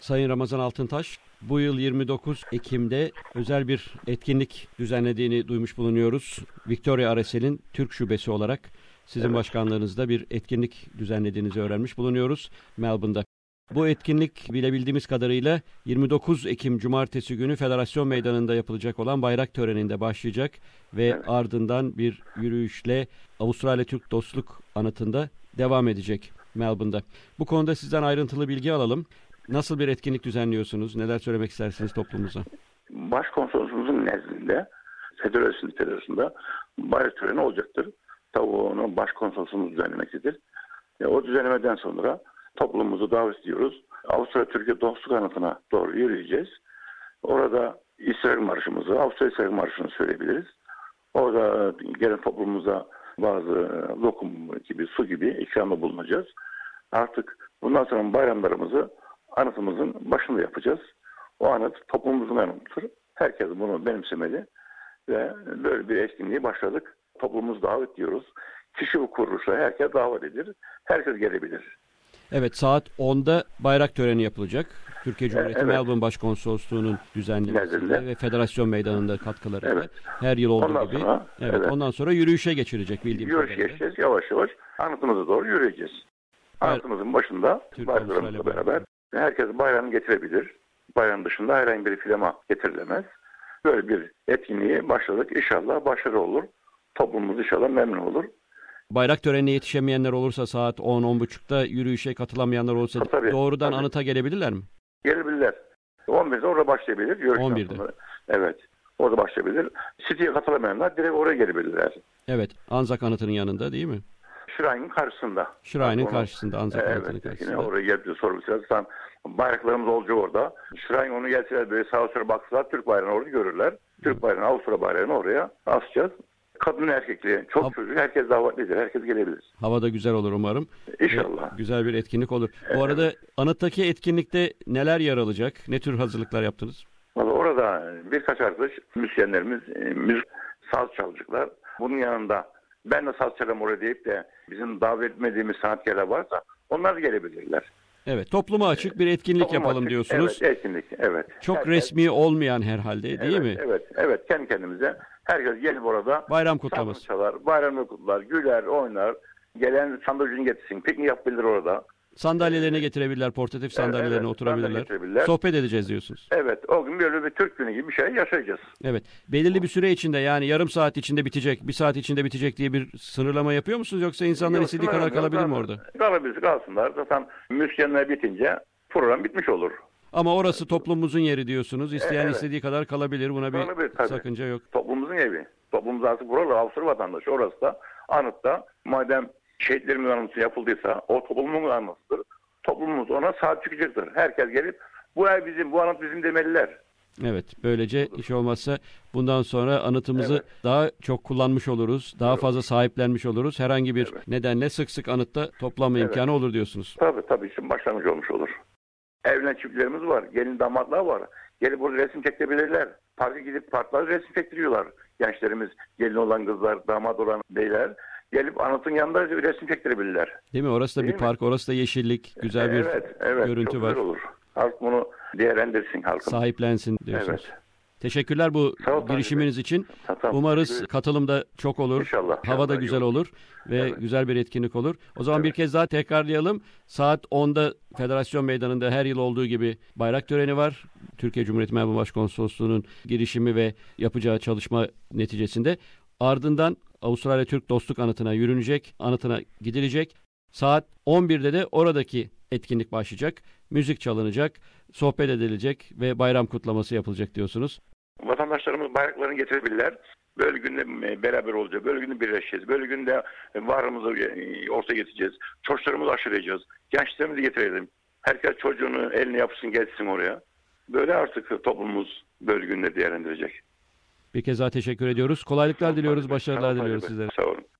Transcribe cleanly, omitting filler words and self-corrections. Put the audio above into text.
Sayın Ramazan Altıntaş, bu yıl 29 Ekim'de özel bir etkinlik düzenlediğini duymuş bulunuyoruz. Victoria Aresel'in Türk Şubesi olarak sizin başkanlığınızda bir etkinlik düzenlediğinizi öğrenmiş bulunuyoruz Melbourne'da. Bu etkinlik bilebildiğimiz kadarıyla 29 Ekim Cumartesi günü Federasyon Meydanı'nda yapılacak olan bayrak töreninde başlayacak ve ardından bir yürüyüşle Avustralya Türk Dostluk Anıtı'nda devam edecek Melbourne'da. Bu konuda sizden ayrıntılı bilgi alalım. Nasıl bir etkinlik düzenliyorsunuz? Neler söylemek istersiniz toplumumuza? Başkonsolosumuzun nezdinde Federasyon'da bayrak töreni olacaktır. Tabii onu başkonsolosumuz düzenlemektedir. O düzenlemeden sonra toplumumuzu davet ediyoruz. Avustralya Türkiye Dostluk Anıtı'na doğru yürüyeceğiz. Orada İstiklal Marşımızı, Avustralya İstiklal Marşı'nı söyleyebiliriz. Orada gelen toplumumuza bazı lokum gibi, su gibi ikramda bulunacağız. Artık bundan sonra bayramlarımızı anıtımızın başında yapacağız. O anıt toplumumuzun anıtıdır. Herkes bunu benimsemeli ve böyle bir etkinliği başladık. Toplumumuzu davet ediyoruz. Kişi ve kuruluşa herkes davet edilir. Herkes gelebilir. Evet, saat 10'da bayrak töreni yapılacak. Türkiye Cumhuriyeti Melbourne Başkonsolosluğu'nun düzenlemesiyle ve Federasyon Meydanı'nda katkılarıyla her yıl olduğu gibi. Ondan sonra yürüyüşe geçirecek bildiğim kadarıyla. Yürüyüş geçeceğiz. Yavaş yavaş anıtımıza doğru yürüyeceğiz. Anıtımızın başında bayraklarımızla beraber herkes bayrağını getirebilir. Bayrağın dışında herhangi bir filama getirilemez. Böyle bir etkinliğe başladık. İnşallah başarılı olur. Toplumumuz inşallah memnun olur. Bayrak törenine yetişemeyenler olursa saat 10-10.30'da yürüyüşe katılamayanlar olursa doğrudan anıta gelebilirler mi? Gelebilirler. 11'de orada başlayabilir. 11'de. Sonra. Evet. Orada başlayabilir. City'ye katılamayanlar direkt oraya gelebilirler. Evet. Anzak Anıtı'nın yanında değil mi? Şırayn'ın karşısında. Şırayn'ın karşısında. Anzak Anıtı'nın karşısında. Yine oraya gelip sorabilirsiniz. Bayraklarımız olacak orada. Şırayn onu gelseler böyle sağa sola baksalar Türk bayrağını orada görürler. Türk bayrağını, Avusturya bayrağını oraya asacağız. Kadın erkekli, çok çocuk, herkes davetlidir, herkes gelebilir. Hava da güzel olur umarım. İnşallah. Güzel bir etkinlik olur. Bu arada anıttaki etkinlikte neler yer alacak? Ne tür hazırlıklar yaptınız? Vallahi orada birkaç arkadaş, müzisyenlerimiz, müzik, saz çalacaklar. Bunun yanında ben de saz çalarım oraya deyip de bizim davet etmediğimiz sanatkarlar varsa onlar da gelebilirler. Evet, topluma açık bir etkinlik yapalım diyorsunuz. Evet, etkinlik, evet. Çok resmi olmayan herhalde değil mi? Evet, kendi kendimize. Herkes gelip orada bayram kutlaması çalar, bayramını kutlar, güler, oynar. Gelen sandalyeyi getirsin, piknik yapabilir orada. Sandalyelerini getirebilirler, portatif sandalyelerine oturabilirler. Sohbet edeceğiz diyorsunuz. Evet, o gün böyle bir Türk günü gibi bir şey yaşayacağız. Evet, belirli bir süre içinde yani yarım saat içinde bitecek, bir saat içinde bitecek diye bir sınırlama yapıyor musunuz? Yoksa insanlar istediği kadar kalabilir mi orada? Kalsınlar. Zaten müzisyenler bitince program bitmiş olur. Ama orası toplumumuzun yeri diyorsunuz. İsteyen istediği kadar kalabilir. Buna bir sakınca yok. Toplumumuzun evi. Toplumumuz artık buralı Avusturya vatandaşı. Orası da anıtta madem şehitlerimizin anıtı yapıldıysa o toplumun anıtıdır. Toplumumuz ona sahip çıkacaktır. Herkes gelip bu ev bizim, bu anıt bizim demeliler. Evet, böylece hiç olmazsa bundan sonra anıtımızı daha çok kullanmış oluruz. Daha fazla sahiplenmiş oluruz. Herhangi bir nedenle sık sık anıtta toplanma imkanı olur diyorsunuz. Tabii için başlangıç olmuş olur. Evlen çiftlerimiz var, gelin damatlar var. Gelip burada resim çekebilirler. Parka gidip parklarda resim çektiriyorlar. Gençlerimiz, gelin olan kızlar, damat olan beyler gelip anıtın yanında resim çektirebilirler. Değil mi? Orası da bir park, orası da yeşillik, güzel bir görüntü var. Güzel olur. Halk bunu değerlendirsin halkın. Sahiplensin diyorsunuz. Evet. Teşekkürler bu girişiminiz için. Umarız katılım da çok olur. İnşallah. Hava da güzel olur ve güzel bir etkinlik olur. O zaman bir kez daha tekrarlayalım. Saat 10'da Federasyon Meydanı'nda her yıl olduğu gibi bayrak töreni var. Türkiye Cumhuriyeti Melbourne Başkonsolosluğu'nun girişimi ve yapacağı çalışma neticesinde. Ardından Avustralya Türk Dostluk Anıtı'na yürünecek, anıtına gidilecek. Saat 11'de de oradaki etkinlik başlayacak. Müzik çalınacak, sohbet edilecek ve bayram kutlaması yapılacak diyorsunuz. Vatandaşlarımız bayraklarını getirebilirler. Böyle günde beraber olacağız. Böyle günde birleşeceğiz. Böyle günde varlığımızı ortaya getireceğiz. Çocuklarımızı aşılayacağız. Gençlerimizi getirelim. Herkes çocuğunu eline yapsın gelsin oraya. Böyle artık toplumumuz böyle günleri değerlendirecek. Bir kez daha teşekkür ediyoruz. Kolaylıklar diliyoruz, başarılar diliyoruz sizlere. Sağ olun.